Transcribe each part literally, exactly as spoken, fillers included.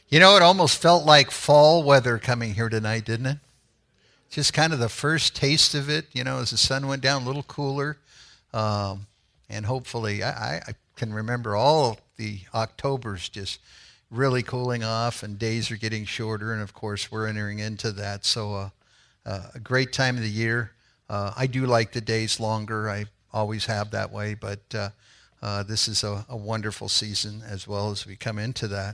You know, it almost felt like fall weather coming here tonight, didn't it? Just kind of the first taste of it, you know, as the sun went down, a little cooler. Um, and hopefully, I, I can remember all the Octobers just really cooling off and days are getting shorter. And of course, we're entering into that. So uh, uh, a great time of the year. Uh, I do like the days longer. I always have that way. But uh, uh, this is a, a wonderful season as well as we come into that.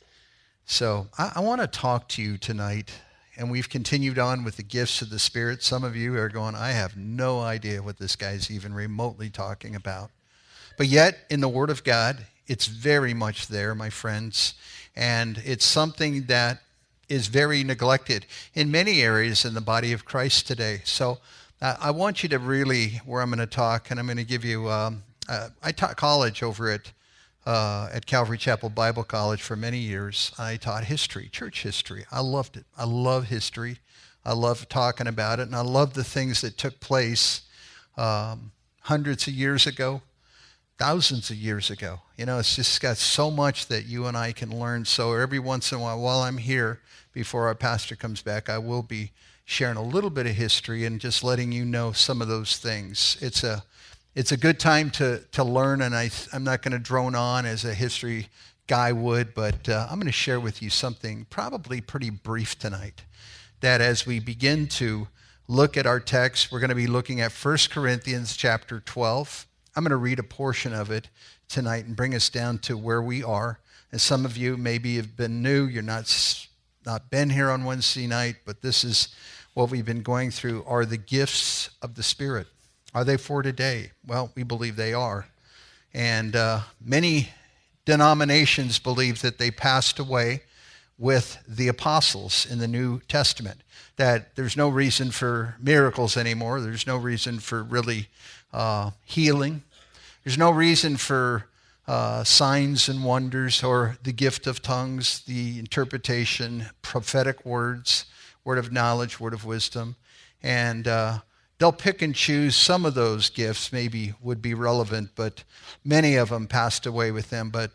So I, I want to talk to you tonight, and we've continued on with the gifts of the Spirit. Some of you are going, I have no idea what this guy's even remotely talking about. But yet, in the Word of God, it's very much there, my friends, and it's something that is very neglected in many areas in the body of Christ today. So uh, I want you to really, where I'm going to talk, and I'm going to give you, um, uh, I taught college over at Uh, at Calvary Chapel Bible College for many years. I taught history, church history. I loved it. I love history. I love talking about it, and I love the things that took place um, hundreds of years ago, thousands of years ago. You know, it's just got so much that you and I can learn. So every once in a while, while I'm here, before our pastor comes back, I will be sharing a little bit of history and just letting you know some of those things. It's a It's a good time to, to learn, and I, I'm not going to drone on as a history guy would, but uh, I'm going to share with you something probably pretty brief tonight, that as we begin to look at our text, we're going to be looking at First Corinthians chapter twelve. I'm going to read a portion of it tonight and bring us down to where we are. And some of you maybe have been new, you're not, not been here on Wednesday night, but this is what we've been going through, are the gifts of the Spirit. Are they for today? Well, we believe they are. And uh, many denominations believe that they passed away with the apostles in the New Testament, that there's no reason for miracles anymore. There's no reason for really uh, healing. There's no reason for uh, signs and wonders or the gift of tongues, the interpretation, prophetic words, word of knowledge, word of wisdom. And uh, they'll pick and choose. Some of those gifts maybe would be relevant, but many of them passed away with them. But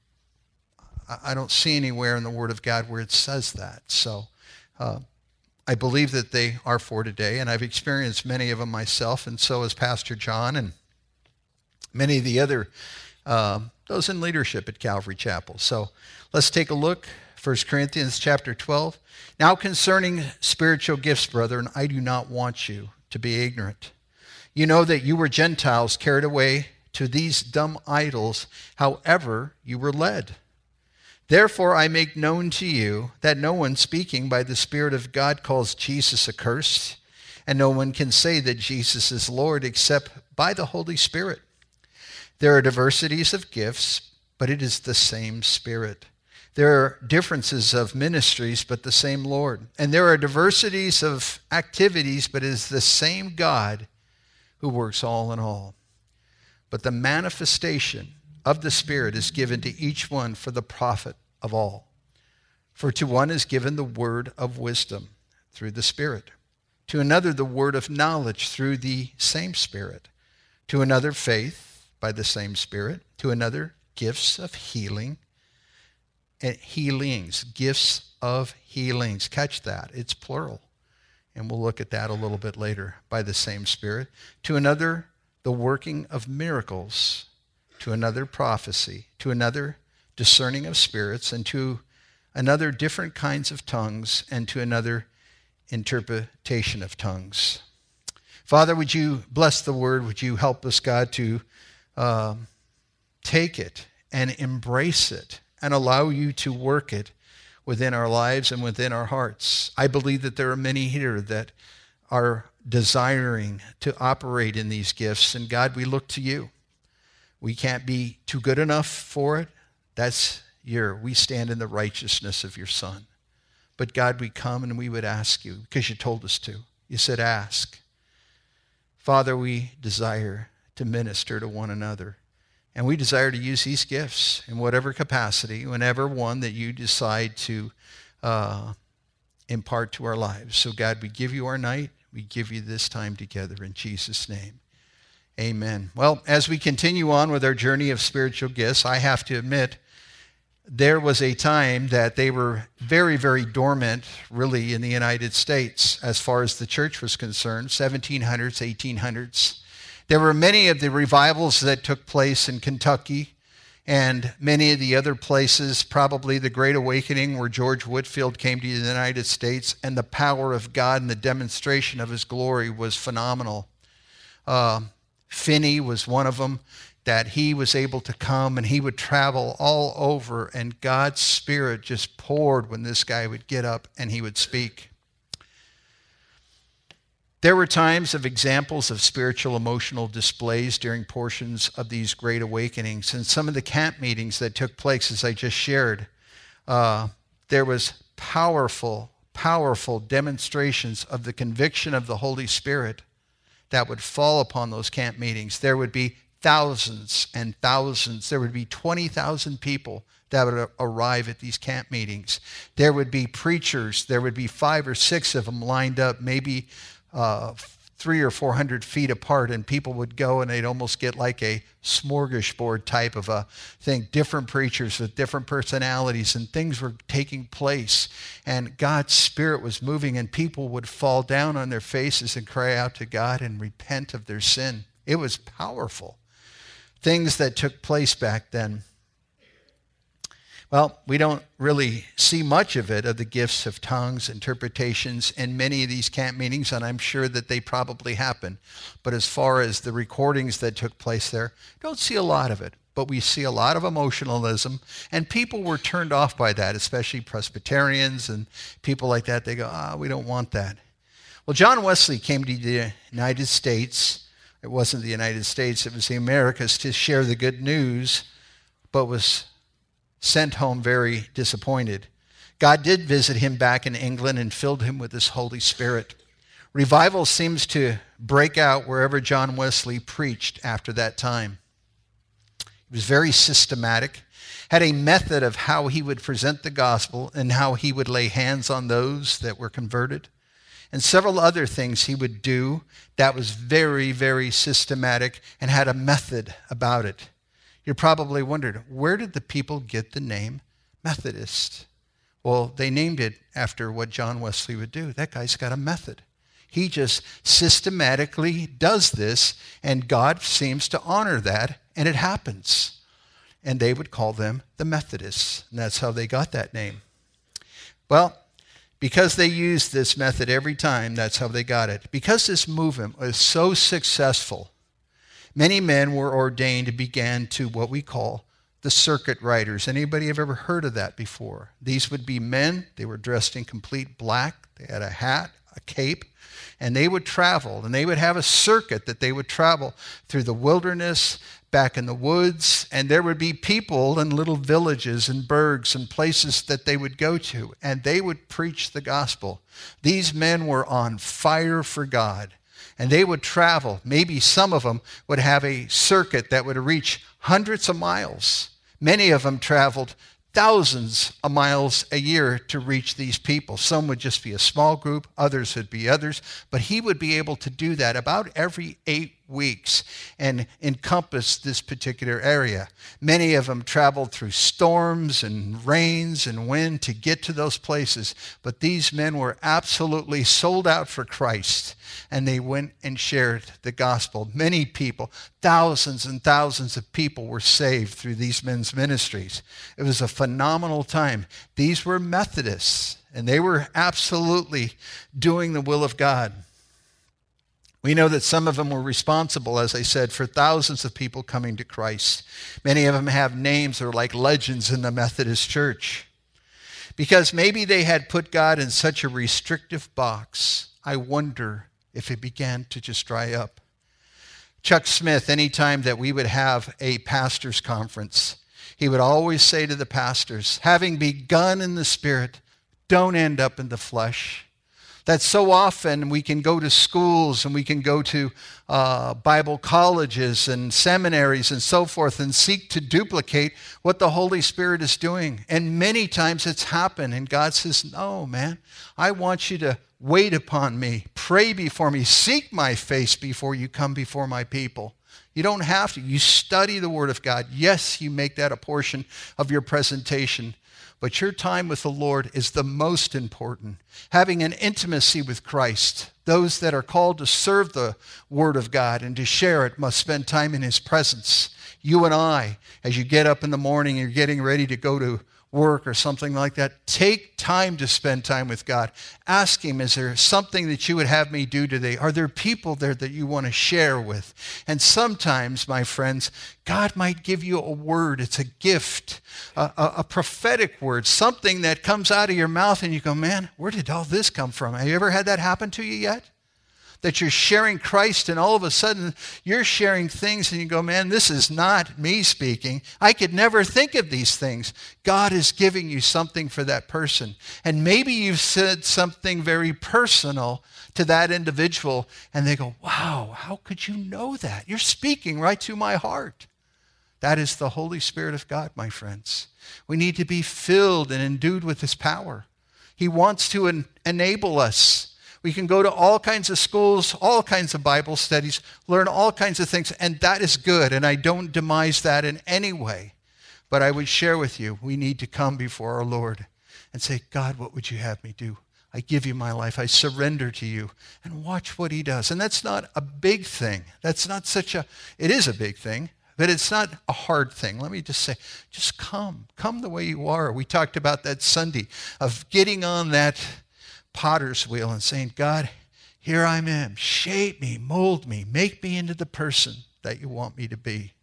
I don't see anywhere in the Word of God where it says that. So uh, I believe that they are for today, and I've experienced many of them myself, and so has Pastor John and many of the other, uh, those in leadership at Calvary Chapel. So let's take a look. First Corinthians chapter twelve. Now concerning spiritual gifts, brethren, I do not want you to be ignorant. You know that you were Gentiles carried away to these dumb idols, however you were led. Therefore I make known to you that no one speaking by the Spirit of God calls Jesus accursed, and no one can say that Jesus is Lord except by the Holy Spirit. There are diversities of gifts, but it is the same Spirit. There are differences of ministries, but the same Lord. And there are diversities of activities, but it is the same God who works all in all. But the manifestation of the Spirit is given to each one for the profit of all. For to one is given the word of wisdom through the Spirit, to another the word of knowledge through the same Spirit, to another faith by the same Spirit, to another gifts of healing, and healings, gifts of healings. Catch that. It's plural. And we'll look at that a little bit later. By the same Spirit. To another, the working of miracles. To another, prophecy. To another, discerning of spirits. And to another, different kinds of tongues. And to another, interpretation of tongues. Father, would you bless the word? Would you help us, God, to um, take it and embrace it, and allow you to work it within our lives and within our hearts. I believe that there are many here that are desiring to operate in these gifts. And God, we look to you. We can't be too good enough for it. That's your, we stand in the righteousness of your Son. But God, we come and we would ask you, because you told us to. You said ask. Father, we desire to minister to one another. And we desire to use these gifts in whatever capacity, whenever one that you decide to uh, impart to our lives. So God, we give you our night. We give you this time together in Jesus' name. Amen. Well, as we continue on with our journey of spiritual gifts, I have to admit there was a time that they were very, very dormant, really, in the United States as far as the church was concerned, seventeen hundreds, eighteen hundreds. There were many of the revivals that took place in Kentucky and many of the other places, probably the Great Awakening where George Whitefield came to the United States, and the power of God and the demonstration of his glory was phenomenal. Uh, Finney was one of them, that he was able to come and he would travel all over, and God's Spirit just poured when this guy would get up and he would speak. There were times of examples of spiritual emotional displays during portions of these great awakenings. And some of the camp meetings that took place, as I just shared, uh, there was powerful, powerful demonstrations of the conviction of the Holy Spirit that would fall upon those camp meetings. There would be thousands and thousands. There would be twenty thousand people that would arrive at these camp meetings. There would be preachers. There would be five or six of them lined up, maybe uh, three or four hundred feet apart, and people would go and they'd almost get like a smorgasbord type of a thing. Different preachers with different personalities, and things were taking place. And God's Spirit was moving, and people would fall down on their faces and cry out to God and repent of their sin. It was powerful. Things that took place back then. Well, we don't really see much of it, of the gifts of tongues, interpretations, in many of these camp meetings, and I'm sure that they probably happen. But as far as the recordings that took place there, don't see a lot of it. But we see a lot of emotionalism, and people were turned off by that, especially Presbyterians and people like that. They go, ah, we don't want that. Well, John Wesley came to the United States. It wasn't the United States, it was the Americas, to share the good news, but was sent home very disappointed. God did visit him back in England and filled him with his Holy Spirit. Revival seems to break out wherever John Wesley preached after that time. He was very systematic, had a method of how he would present the gospel and how he would lay hands on those that were converted, and several other things he would do that was very, very systematic and had a method about it. You probably wondered, where did the people get the name Methodist? Well, they named it after what John Wesley would do. That guy's got a method. He just systematically does this, and God seems to honor that, and it happens. And they would call them the Methodists, and that's how they got that name. Well, because they used this method every time, that's how they got it. Because this movement was so successful, many men were ordained and began to what we call the circuit riders. Anybody have ever heard of that before? These would be men. They were dressed in complete black. They had a hat, a cape, and they would travel. And they would have a circuit that they would travel through the wilderness, back in the woods, and there would be people in little villages and burgs and places that they would go to, and they would preach the gospel. These men were on fire for God. And they would travel. Maybe some of them would have a circuit that would reach hundreds of miles. Many of them traveled thousands of miles a year to reach these people. Some would just be a small group, others would be others, but he would be able to do that about every eight weeks and encompass this particular area. Many of them traveled through storms and rains and wind to get to those places, but these men were absolutely sold out for Christ, and they went and shared the gospel. Many people, thousands and thousands of people were saved through these men's ministries. It was a phenomenal time. These were Methodists, and they were absolutely doing the will of God. We know that some of them were responsible, as I said, for thousands of people coming to Christ. Many of them have names that are like legends in the Methodist Church. Because maybe they had put God in such a restrictive box, I wonder if it began to just dry up. Chuck Smith, anytime that we would have a pastor's conference, he would always say to the pastors, having begun in the Spirit, don't end up in the flesh. That so often we can go to schools and we can go to uh, Bible colleges and seminaries and so forth and seek to duplicate what the Holy Spirit is doing. And many times it's happened, and God says, no, man, I want you to wait upon me, pray before me, seek my face before you come before my people. You don't have to. You study the Word of God. Yes, you make that a portion of your presentation, but your time with the Lord is the most important. Having an intimacy with Christ. Those that are called to serve the Word of God and to share it must spend time in His presence. You and I, as you get up in the morning and you're getting ready to go to work or something like that, take time to spend time with God. Ask Him, is there something that you would have me do today? Are there people there that you want to share with? And sometimes, my friends, God might give you a word. It's a gift, a, a, a prophetic word, something that comes out of your mouth and you go, man, where did all this come from? Have you ever had that happen to you yet? That you're sharing Christ and all of a sudden you're sharing things and you go, man, this is not me speaking. I could never think of these things. God is giving you something for that person. And maybe you've said something very personal to that individual and they go, wow, how could you know that? You're speaking right to my heart. That is the Holy Spirit of God, my friends. We need to be filled and endued with His power. He wants to en- enable us. We can go to all kinds of schools, all kinds of Bible studies, learn all kinds of things, and that is good, and I don't demise that in any way. But I would share with you, we need to come before our Lord and say, God, what would you have me do? I give you my life. I surrender to you, and watch what He does. And that's not a big thing. That's not such a, it is a big thing, but it's not a hard thing. Let me just say, just come. Come the way you are. We talked about that Sunday of getting on that potter's wheel and saying, God, here I am. Shape me, mold me, make me into the person that you want me to be.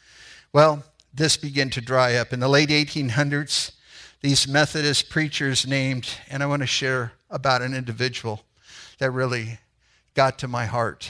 Well, this began to dry up. In the late eighteen hundreds, these Methodist preachers named, and I want to share about an individual that really got to my heart.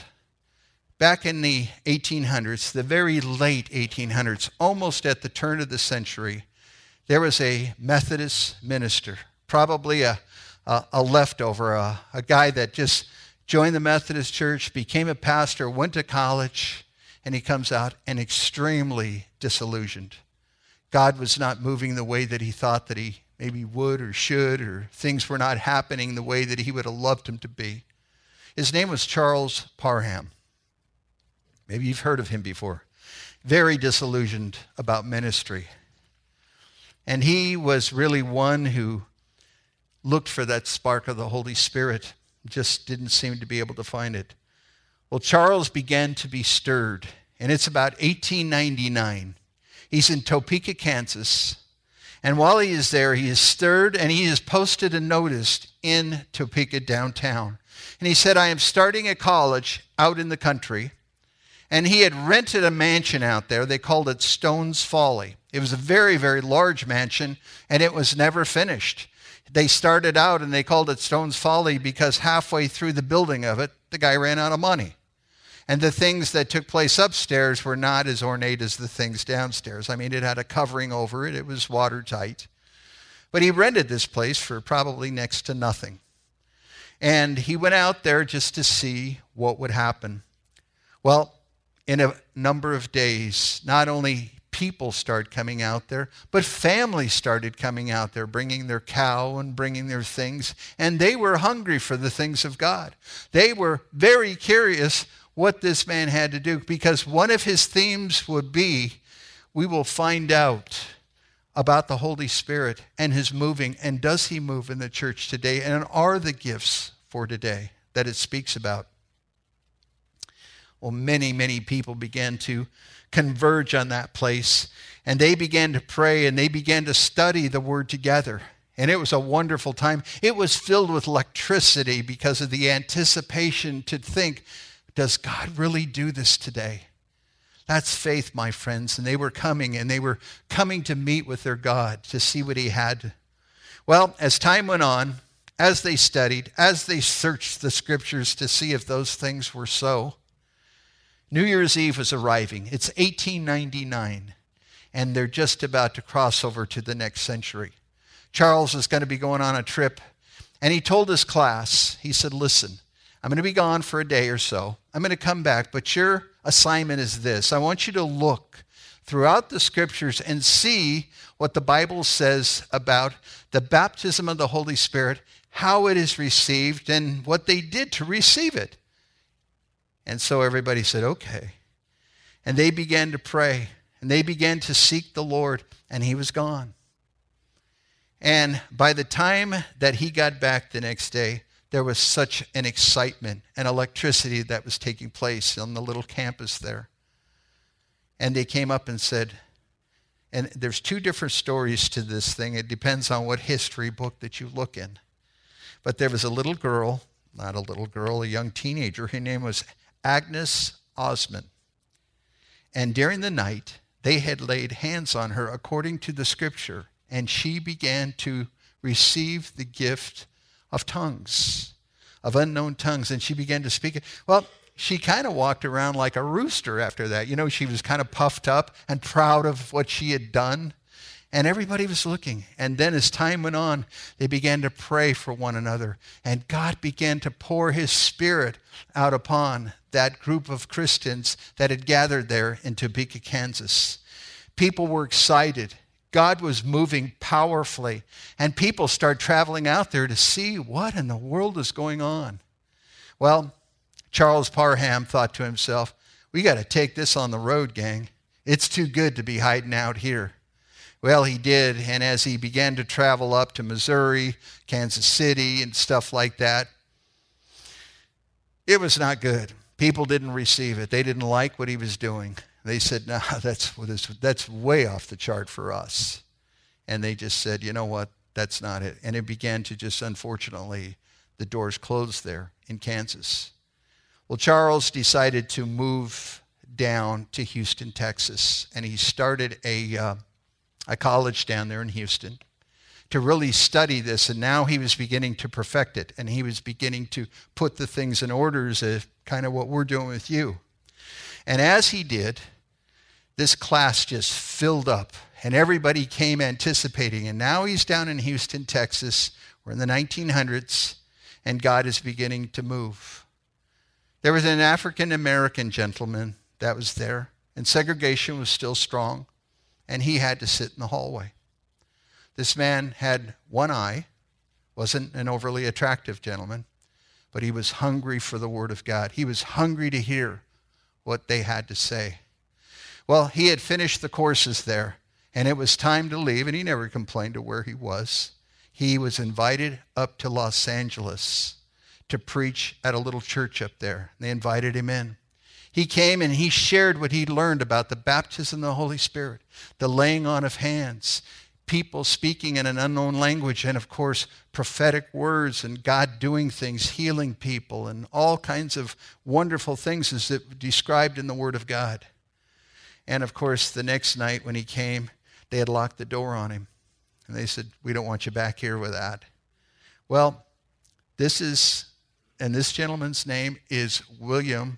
Back in the eighteen hundreds, the very late eighteen hundreds, almost at the turn of the century, there was a Methodist minister, probably a Uh, a leftover, uh, a guy that just joined the Methodist Church, became a pastor, went to college, and he comes out and extremely disillusioned. God was not moving the way that he thought that he maybe would or should, or things were not happening the way that he would have loved them to be. His name was Charles Parham. Maybe you've heard of him before. Very disillusioned about ministry. And he was really one who looked for that spark of the Holy Spirit, just didn't seem to be able to find it. Well, Charles began to be stirred, and it's about eighteen ninety-nine. He's in Topeka, Kansas, and while he is there, he is stirred, and he has posted a notice in Topeka downtown. And he said, I am starting a college out in the country, and he had rented a mansion out there. They called it Stone's Folly. It was a very, very large mansion, and it was never finished. They started out and they called it Stone's Folly because halfway through the building of it, the guy ran out of money. And the things that took place upstairs were not as ornate as the things downstairs. I mean, it had a covering over it. It was watertight. But he rented this place for probably next to nothing. And he went out there just to see what would happen. Well, in a number of days, not only people started coming out there, but families started coming out there, bringing their cow and bringing their things, and they were hungry for the things of God. They were very curious what this man had to do, because one of his themes would be, we will find out about the Holy Spirit and His moving, and does He move in the church today, and are the gifts for today that it speaks about. Well, many, many people began to converge on that place, and they began to pray, and they began to study the Word together. And it was a wonderful time. It was filled with electricity because of the anticipation to think, does God really do this today? That's faith, my friends. And they were coming, and they were coming to meet with their God to see what He had. Well, as time went on, as they studied, as they searched the Scriptures to see if those things were so, New Year's Eve was arriving. It's eighteen ninety-nine, and they're just about to cross over to the next century. Charles is going to be going on a trip, and he told his class, he said, listen, I'm going to be gone for a day or so. I'm going to come back, but your assignment is this. I want you to look throughout the Scriptures and see what the Bible says about the baptism of the Holy Spirit, how it is received, and what they did to receive it. And so everybody said, okay. And they began to pray, and they began to seek the Lord, and he was gone. And by the time that he got back the next day, there was such an excitement and electricity that was taking place on the little campus there. And they came up and said, and there's two different stories to this thing. It depends on what history book that you look in. But there was a little girl, not a little girl, a young teenager. Her name was Agnes Osmond. And during the night, they had laid hands on her according to the scripture, and she began to receive the gift of tongues, of unknown tongues, and she began to speak it. Well, she kind of walked around like a rooster after that. You know, she was kind of puffed up and proud of what she had done, and everybody was looking. And then as time went on, they began to pray for one another, and God began to pour his Spirit out upon that group of Christians that had gathered there in Topeka, Kansas. People were excited. God was moving powerfully, and people started traveling out there to see what in the world is going on. Well, Charles Parham thought to himself, we got to take this on the road, gang. It's too good to be hiding out here. Well, he did, and as he began to travel up to Missouri, Kansas City, and stuff like that, it was not good. People didn't receive it. They didn't like what he was doing. They said, no, that's, that's way off the chart for us. And they just said, you know what, that's not it. And it began to just, unfortunately, the doors closed there in Kansas. Well, Charles decided to move down to Houston, Texas, and he started a, uh, a college down there in Houston to really study this, and now he was beginning to perfect it, and he was beginning to put the things in orders, as kind of what we're doing with you. And as he did, this class just filled up, and everybody came anticipating, and now he's down in Houston, Texas. We're in the nineteen hundreds, and God is beginning to move. There was an African-American gentleman that was there, and segregation was still strong, and he had to sit in the hallway. This man had one eye, wasn't an overly attractive gentleman, but he was hungry for the Word of God. He was hungry to hear what they had to say. Well, he had finished the courses there, and it was time to leave, and he never complained of where he was. He was invited up to Los Angeles to preach at a little church up there. They invited him in. He came and he shared what he'd learned about the baptism of the Holy Spirit, the laying on of hands, people speaking in an unknown language, and of course, prophetic words, and God doing things, healing people, and all kinds of wonderful things as it described in the Word of God. And of course, the next night when he came, they had locked the door on him. And they said, we don't want you back here with that. Well, this is, and this gentleman's name is William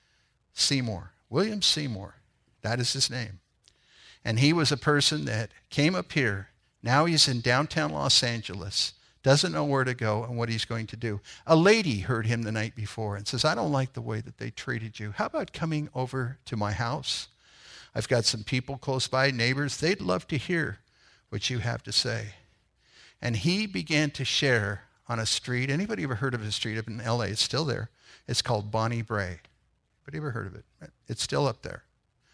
Seymour. William Seymour, that is his name. And he was a person that came up here. Now he's in downtown Los Angeles, doesn't know where to go and what he's going to do. A lady heard him the night before and says, I don't like the way that they treated you. How about coming over to my house? I've got some people close by, neighbors. They'd love to hear what you have to say. And he began to share on a street. Anybody ever heard of a street up in L A? It's still there. It's called Bonnie Brae. Anybody ever heard of it? It's still up there.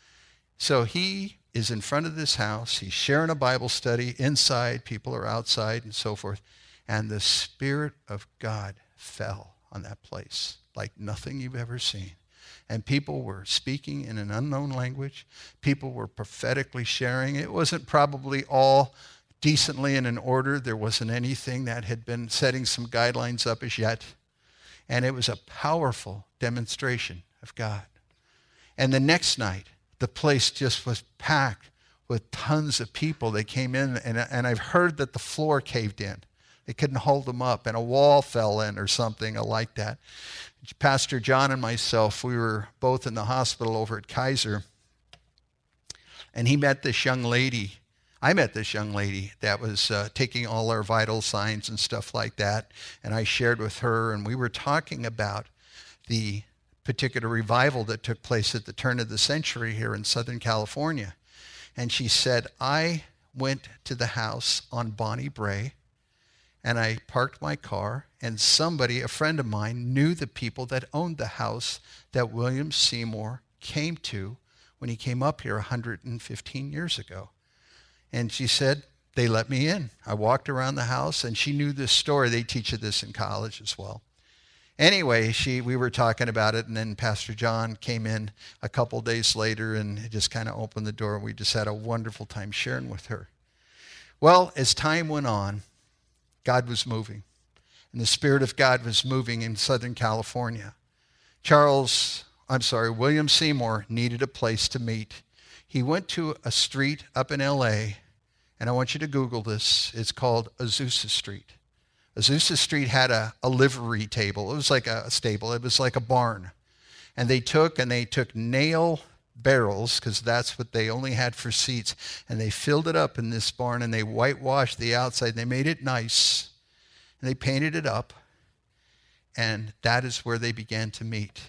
So he is in front of this house. He's sharing a Bible study inside. People are outside and so forth. And the Spirit of God fell on that place like nothing you've ever seen. And people were speaking in an unknown language. People were prophetically sharing. It wasn't probably all decently and in order. There wasn't anything that had been setting some guidelines up as yet. And it was a powerful demonstration of God. And the next night, the place just was packed with tons of people. They came in, and, and I've heard that the floor caved in. They couldn't hold them up, and a wall fell in or something like that. Pastor John and myself, we were both in the hospital over at Kaiser, and he met this young lady. I met this young lady that was uh, taking all our vital signs and stuff like that, and I shared with her, and we were talking about the particular revival that took place at the turn of the century here in Southern California. And she said, I went to the house on Bonnie Brae, and I parked my car, and somebody, a friend of mine, knew the people that owned the house that William Seymour came to when he came up here one hundred fifteen years ago. And she said, they let me in. I walked around the house, and she knew this story. They teach you this in college as well. Anyway, she we were talking about it, and then Pastor John came in a couple days later and just kind of opened the door. We just had a wonderful time sharing with her. Well, as time went on, God was moving, and the Spirit of God was moving in Southern California. Charles, I'm sorry, William Seymour needed a place to meet. He went to a street up in L A, and I want you to Google this. It's called Azusa Street. Azusa Street had a, a livery table. It was like a, a stable. It was like a barn. And they took and they took nail barrels, because that's what they only had for seats, and they filled it up in this barn, and they whitewashed the outside. They made it nice, and they painted it up, and that is where they began to meet.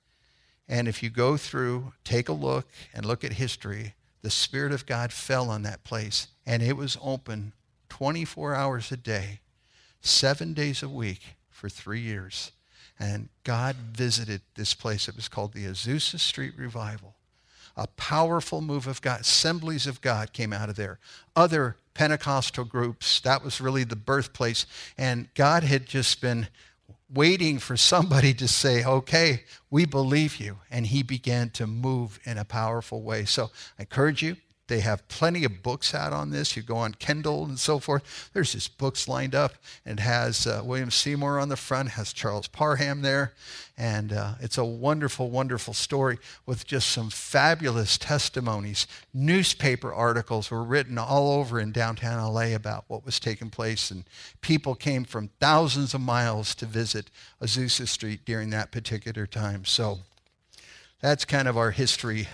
And if you go through, take a look, and look at history, the Spirit of God fell on that place, and it was open twenty-four hours a day, seven days a week for three years. And God visited this place. It was called the Azusa Street Revival. A powerful move of God. Assemblies of God came out of there. Other Pentecostal groups, that was really the birthplace. And God had just been waiting for somebody to say, okay, we believe you. And he began to move in a powerful way. So I encourage you. They have plenty of books out on this. You go on Kindle and so forth. There's just books lined up. It has uh, William Seymour on the front, has Charles Parham there. And uh, it's a wonderful, wonderful story with just some fabulous testimonies. Newspaper articles were written all over in downtown L A about what was taking place. And people came from thousands of miles to visit Azusa Street during that particular time. So that's kind of our history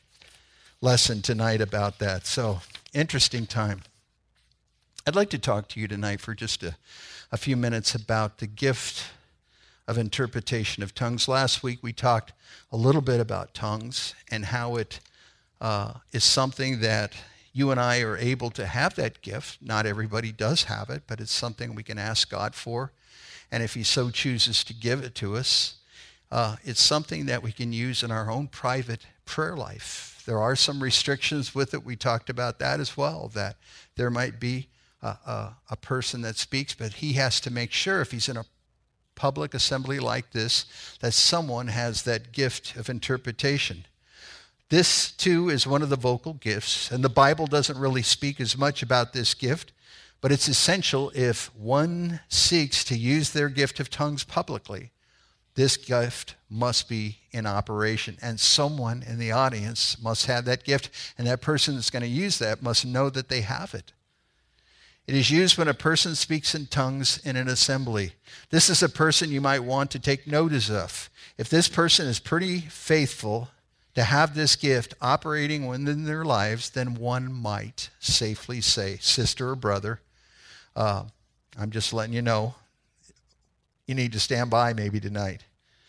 lesson tonight about that. So, interesting time. I'd like to talk to you tonight for just a, a few minutes about the gift of interpretation of tongues. Last week we talked a little bit about tongues and how it uh, is something that you and I are able to have that gift. Not everybody does have it, but it's something we can ask God for. And if he so chooses to give it to us, uh, it's something that we can use in our own private prayer life. There are some restrictions with it. We talked about that as well, that there might be a, a, a person that speaks, but he has to make sure if he's in a public assembly like this, that someone has that gift of interpretation. This, too, is one of the vocal gifts, and the Bible doesn't really speak as much about this gift, but it's essential if one seeks to use their gift of tongues publicly. This gift must be in operation, and someone in the audience must have that gift, and that person that's going to use that must know that they have it. It is used when a person speaks in tongues in an assembly. This is a person you might want to take notice of. If this person is pretty faithful to have this gift operating within their lives, then one might safely say, sister or brother, uh, I'm just letting you know, you need to stand by maybe tonight.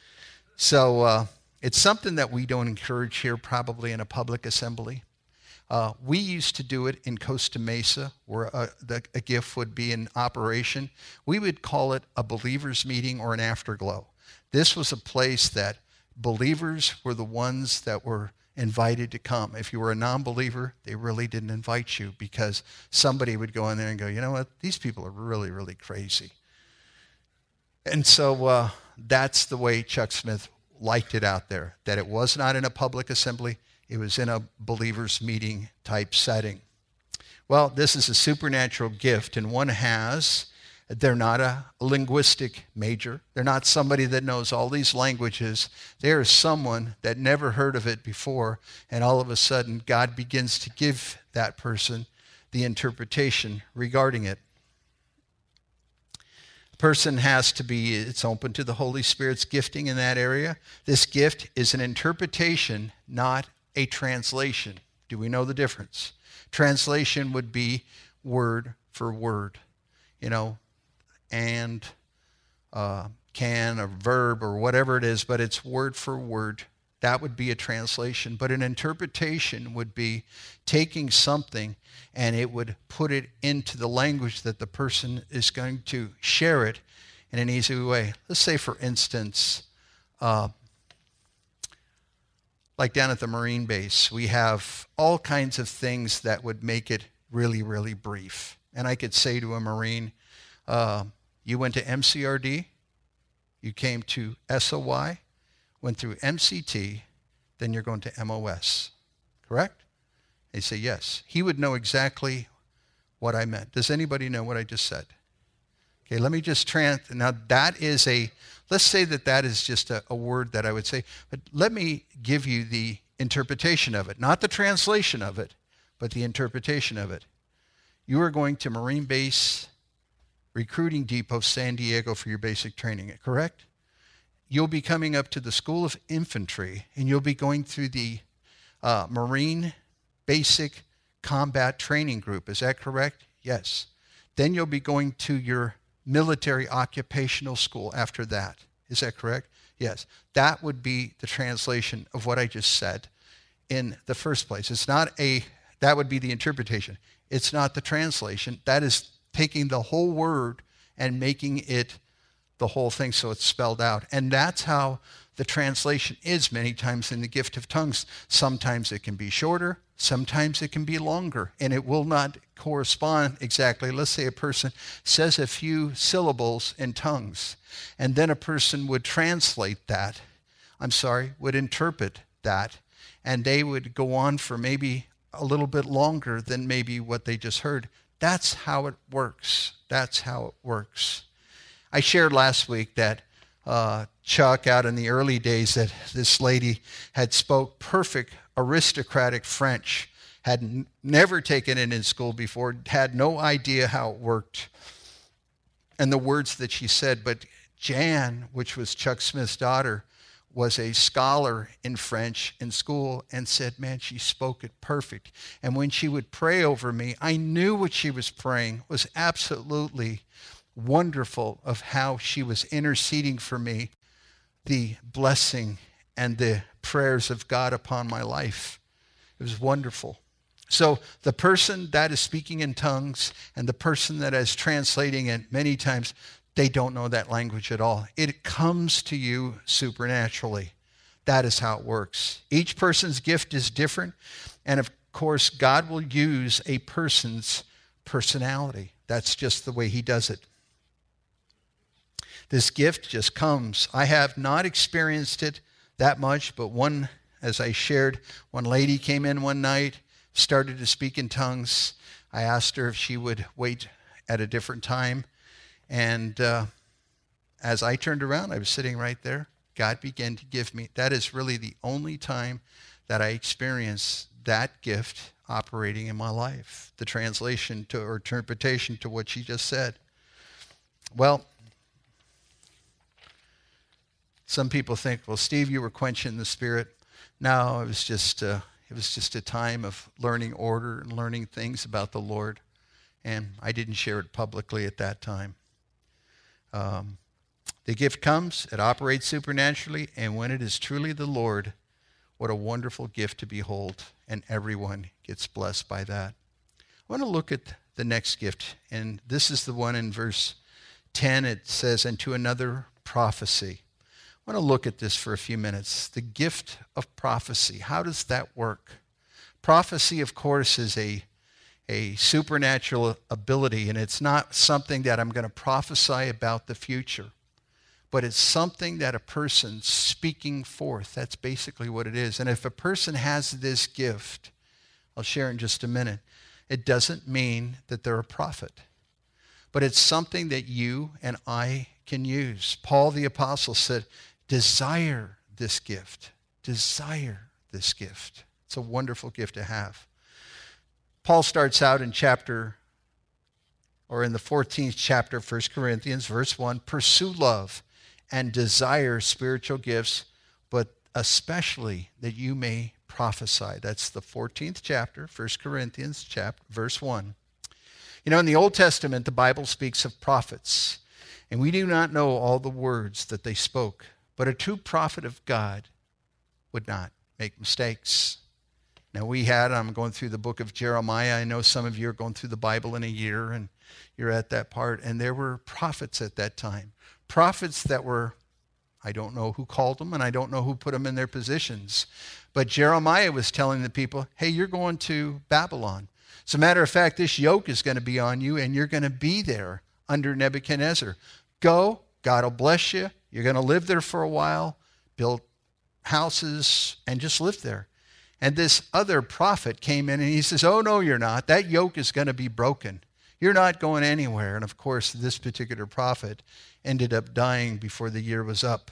So uh, it's something that we don't encourage here probably in a public assembly. Uh, we used to do it in Costa Mesa where a, the, a gift would be in operation. We would call it a believer's meeting or an afterglow. This was a place that believers were the ones that were invited to come. If you were a non-believer, they really didn't invite you because somebody would go in there and go, you know what, these people are really, really crazy. And so uh, that's the way Chuck Smith liked it out there, that it was not in a public assembly. It was in a believer's meeting type setting. Well, this is a supernatural gift, and one has, they're not a linguistic major. They're not somebody that knows all these languages. There is someone that never heard of it before, and all of a sudden God begins to give that person the interpretation regarding it. Person has to be, it's open to the Holy Spirit's gifting in that area. This gift is an interpretation, not a translation. Do we know the difference? Translation would be word for word, you know, and uh, can or verb or whatever it is, but it's word for word. That would be a translation. But an interpretation would be taking something and it would put it into the language that the person is going to share it in an easy way. Let's say, for instance, uh, like down at the Marine base, we have all kinds of things that would make it really, really brief. And I could say to a Marine, uh, you went to M C R D, you came to S O Y, went through M C T, then you're going to M O S, correct? They say yes. He would know exactly what I meant. Does anybody know what I just said? Okay, let me just trans. Now that is a, let's say that that is just a, a word that I would say, but let me give you the interpretation of it, not the translation of it, but the interpretation of it. You are going to Marine Base Recruiting Depot, San Diego for your basic training, correct? You'll be coming up to the School of Infantry, and you'll be going through the uh, Marine Basic Combat Training Group. Is that correct? Yes. Then you'll be going to your military occupational school after that. Is that correct? Yes. That would be the translation of what I just said in the first place. It's not a, that would be the interpretation. It's not the translation. That is taking the whole word and making it the whole thing so it's spelled out. And that's how the translation is many times in the gift of tongues. Sometimes it can be shorter, sometimes it can be longer, and it will not correspond exactly. Let's say a person says a few syllables in tongues, and then a person would translate that, I'm sorry, would interpret that, and they would go on for maybe a little bit longer than maybe what they just heard. That's how it works. That's how it works. I shared last week that uh, Chuck, out in the early days, that this lady had spoke perfect aristocratic French, had n- never taken it in school before, had no idea how it worked and the words that she said. But Jan, which was Chuck Smith's daughter, was a scholar in French in school and said, man, she spoke it perfect. And when she would pray over me, I knew what she was praying was absolutely wonderful, of how she was interceding for me, the blessing and the prayers of God upon my life. It was wonderful. So the person that is speaking in tongues and the person that is translating it, many times they don't know that language at all. It comes to you supernaturally. That is how it works. Each person's gift is different. And of course, God will use a person's personality. That's just the way he does it. This gift just comes. I have not experienced it that much, but one, as I shared, one lady came in one night, started to speak in tongues. I asked her if she would wait at a different time. And uh, as I turned around, I was sitting right there. God began to give me, that is really the only time that I experienced that gift operating in my life, the translation to or interpretation to what she just said. Well, some people think, well, Steve, you were quenching the Spirit. No, it was just uh, it was just a time of learning order and learning things about the Lord, and I didn't share it publicly at that time. Um, the gift comes, it operates supernaturally, and when it is truly the Lord, what a wonderful gift to behold, and everyone gets blessed by that. I want to look at the next gift, and this is the one in verse ten. It says, and to another prophecy. I want to look at this for a few minutes. The gift of prophecy. How does that work? Prophecy, of course, is a, a supernatural ability, and it's not something that I'm going to prophesy about the future, but it's something that a person's speaking forth. That's basically what it is. And if a person has this gift, I'll share in just a minute, it doesn't mean that they're a prophet, but it's something that you and I can use. Paul the Apostle said, desire this gift. Desire this gift. It's a wonderful gift to have. Paul starts out in chapter, or in the fourteenth chapter of First Corinthians, verse one, pursue love and desire spiritual gifts, but especially that you may prophesy. That's the fourteenth chapter, First Corinthians, chapter, verse one. You know, in the Old Testament, the Bible speaks of prophets, and we do not know all the words that they spoke. But a true prophet of God would not make mistakes. Now we had, I'm going through the book of Jeremiah. I know some of you are going through the Bible in a year, and you're at that part. And there were prophets at that time. Prophets that were I don't know who called them, and I don't know who put them in their positions. But Jeremiah was telling the people, hey, you're going to Babylon. As a matter of fact, this yoke is going to be on you, and you're going to be there under Nebuchadnezzar. Go, God will bless you. You're going to live there for a while, build houses, and just live there. And this other prophet came in, and he says, oh, no, you're not. That yoke is going to be broken. You're not going anywhere. And, of course, this particular prophet ended up dying before the year was up.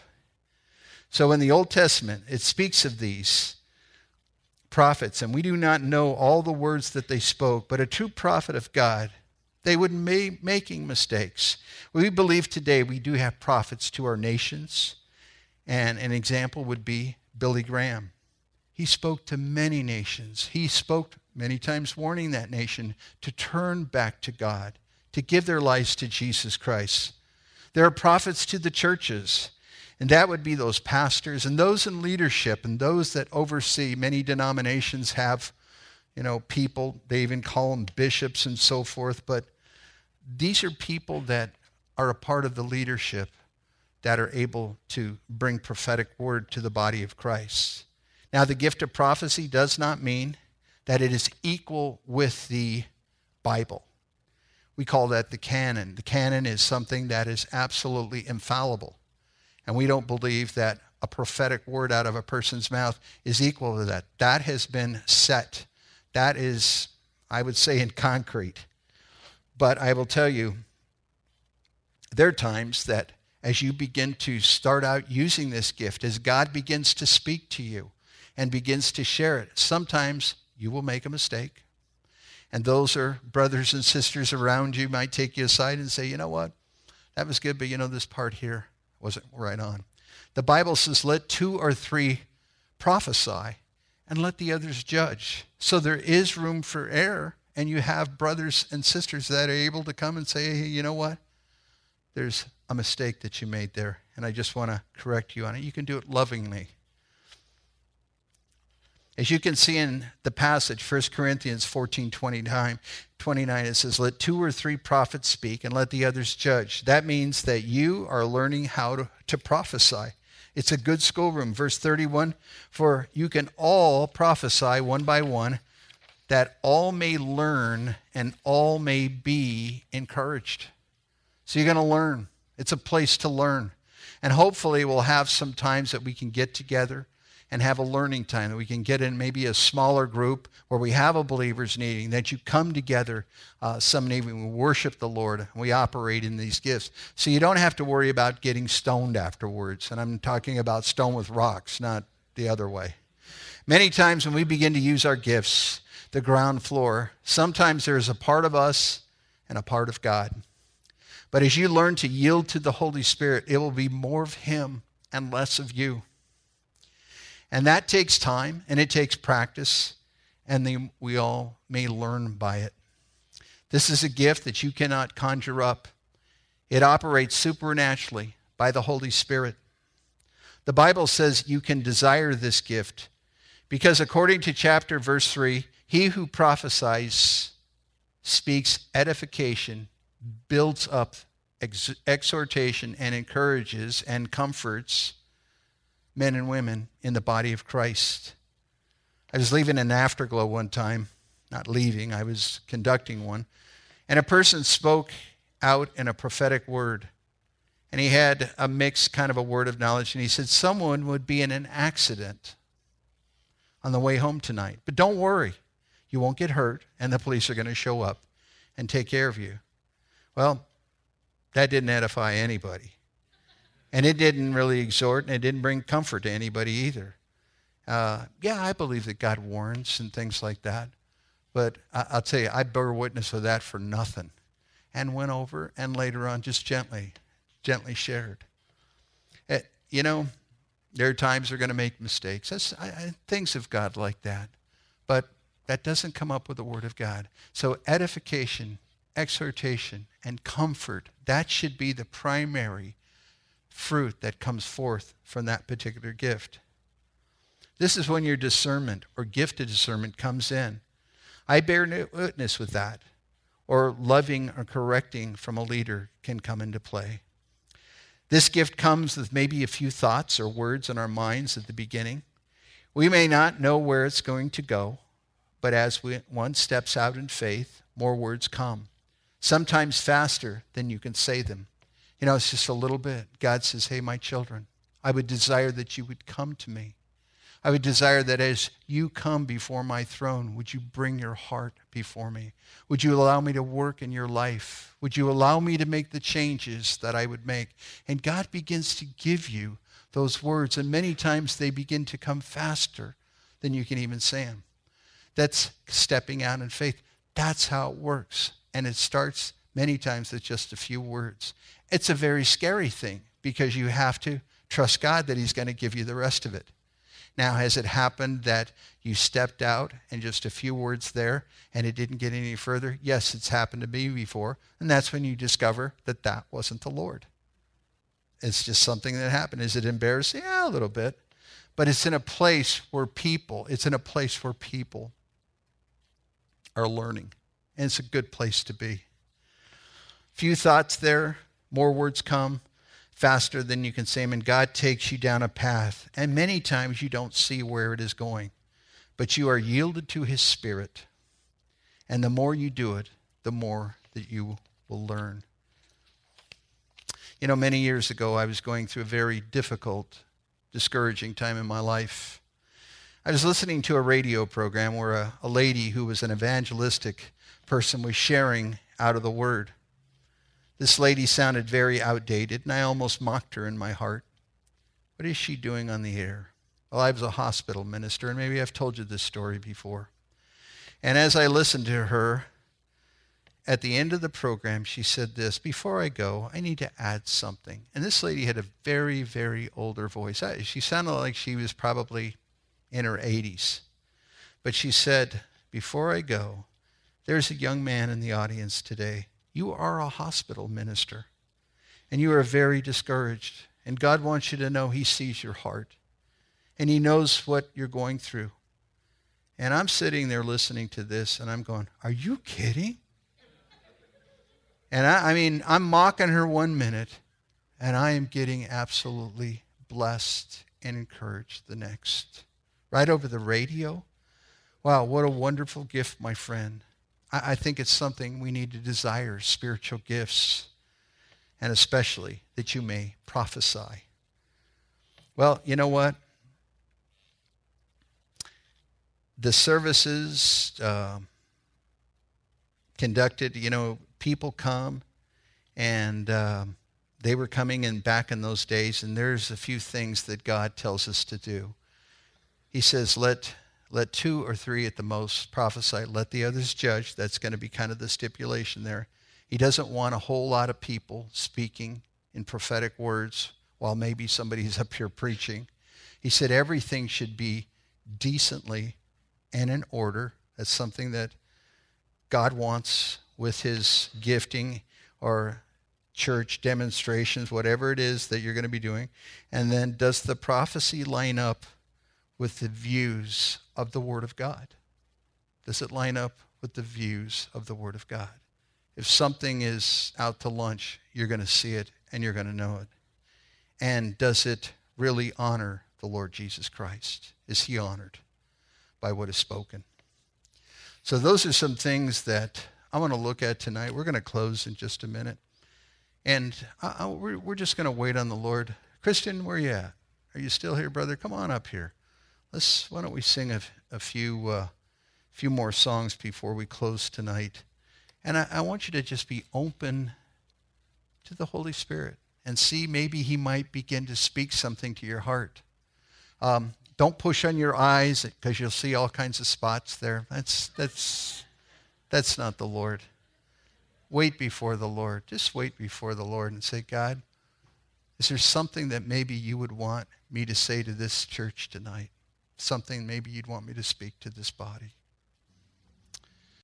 So in the Old Testament, it speaks of these prophets, and we do not know all the words that they spoke, but a true prophet of God, they would be making mistakes. We believe today we do have prophets to our nations, and an example would be Billy Graham. He spoke to many nations. He spoke many times warning that nation to turn back to God, to give their lives to Jesus Christ. There are prophets to the churches, and that would be those pastors and those in leadership and those that oversee. Many denominations have, you know, people, they even call them bishops and so forth, but these are people that are a part of the leadership that are able to bring prophetic word to the body of Christ. Now, the gift of prophecy does not mean that it is equal with the Bible. We call that the canon. The canon is something that is absolutely infallible. And we don't believe that a prophetic word out of a person's mouth is equal to that. That has been set. That is, I would say, in concrete. But I will tell you, there are times that as you begin to start out using this gift, as God begins to speak to you and begins to share it, sometimes you will make a mistake. And those are brothers and sisters around you might take you aside and say, you know what, that was good, but you know this part here wasn't right on. The Bible says, let two or three prophesy and let the others judge. So there is room for error, and you have brothers and sisters that are able to come and say, hey, you know what, there's a mistake that you made there, and I just want to correct you on it. You can do it lovingly. As you can see in the passage, First Corinthians fourteen twenty-nine, it says, let two or three prophets speak and let the others judge. That means that you are learning how to, to prophesy. It's a good schoolroom. Verse thirty-one, for you can all prophesy one by one, that all may learn and all may be encouraged. So you're going to learn. It's a place to learn. And hopefully we'll have some times that we can get together and have a learning time, that we can get in maybe a smaller group where we have a believers meeting, that you come together uh, some evening, we worship the Lord, and we operate in these gifts. So you don't have to worry about getting stoned afterwards. And I'm talking about stone with rocks, not the other way. Many times when we begin to use our gifts, the ground floor, sometimes there's a part of us and a part of God. But as you learn to yield to the Holy Spirit, it will be more of Him and less of you. And that takes time, and it takes practice, and the, we all may learn by it. This is a gift that you cannot conjure up. It operates supernaturally by the Holy Spirit. The Bible says you can desire this gift because according to chapter verse three, he who prophesies speaks edification, builds up ex- exhortation, and encourages and comforts men and women in the body of Christ. I was leaving an afterglow one time, not leaving, I was conducting one, and a person spoke out in a prophetic word, and he had a mixed kind of a word of knowledge, and he said, someone would be in an accident on the way home tonight, but don't worry, you won't get hurt, and the police are going to show up and take care of you. Well, that didn't edify anybody. And it didn't really exhort, and it didn't bring comfort to anybody either. Uh, yeah, I believe that God warns and things like that. But I, I'll tell you, I bear witness of that for nothing. And went over and later on just gently, gently shared. It, you know, there are times we're going to make mistakes. That's, I, I, things of God like that. But that doesn't come up with the Word of God. So edification, exhortation, and comfort, that should be the primary fruit that comes forth from that particular gift. This is when your discernment or gift of discernment comes in. I bear witness with that. Or loving or correcting from a leader can come into play. This gift comes with maybe a few thoughts or words in our minds at the beginning. We may not know where it's going to go, but as we, one steps out in faith, more words come, sometimes faster than you can say them. You know, it's just a little bit. God says, hey, my children, I would desire that you would come to me. I would desire that as you come before my throne, would you bring your heart before me? Would you allow me to work in your life? Would you allow me to make the changes that I would make? And God begins to give you those words, and many times they begin to come faster than you can even say them. That's stepping out in faith. That's how it works. And it starts many times with just a few words. It's a very scary thing because you have to trust God that he's going to give you the rest of it. Now, has it happened that you stepped out and just a few words there and it didn't get any further? Yes, it's happened to me before. And that's when you discover that that wasn't the Lord. It's just something that happened. Is it embarrassing? Yeah, a little bit. But it's in a place where people, it's in a place where people are learning. And it's a good place to be. Few thoughts there, more words come faster than you can say them, and God takes you down a path. And many times you don't see where it is going, but you are yielded to his Spirit. And the more you do it, the more that you will learn. You know, many years ago, I was going through a very difficult, discouraging time in my life. I was listening to a radio program where a, a lady who was an evangelistic person was sharing out of the Word. This lady sounded very outdated, and I almost mocked her in my heart. What is she doing on the air? Well, I was a hospital minister, and maybe I've told you this story before. And as I listened to her, at the end of the program, she said this, before I go, I need to add something. And this lady had a very, very older voice. She sounded like she was probably in her eighties. But she said, before I go, there's a young man in the audience today. You are a hospital minister, and you are very discouraged. And God wants you to know he sees your heart, and he knows what you're going through. And I'm sitting there listening to this, and I'm going, are you kidding? And I, I mean, I'm mocking her one minute, and I am getting absolutely blessed and encouraged the next. Right over the radio. Wow, what a wonderful gift, my friend. I think it's something we need to desire, spiritual gifts, and especially that you may prophesy. Well, you know what? The services uh, conducted, you know, people come, and uh, they were coming in back in those days, and there's a few things that God tells us to do. He says, let... Let two or three at the most prophesy. Let the others judge. That's going to be kind of the stipulation there. He doesn't want a whole lot of people speaking in prophetic words while maybe somebody's up here preaching. He said everything should be decently and in order. That's something that God wants with his gifting or church demonstrations, whatever it is that you're going to be doing. And then does the prophecy line up with the views of the Word of God? Does it line up with the views of the Word of God? If something is out to lunch, you're going to see it and you're going to know it. And does it really honor the Lord Jesus Christ? Is he honored by what is spoken? So those are some things that I want to look at tonight. We're going to close in just a minute. And I, I, we're, we're just going to wait on the Lord. Christian, where are you at? Are you still here, brother? Come on up here. Let's, why don't we sing a, a few uh, few more songs before we close tonight. And I, I want you to just be open to the Holy Spirit and see maybe he might begin to speak something to your heart. Um, don't push on your eyes because you'll see all kinds of spots there. That's, that's, that's not the Lord. Wait before the Lord. Just wait before the Lord and say, God, is there something that maybe you would want me to say to this church tonight? Something maybe you'd want me to speak to this body.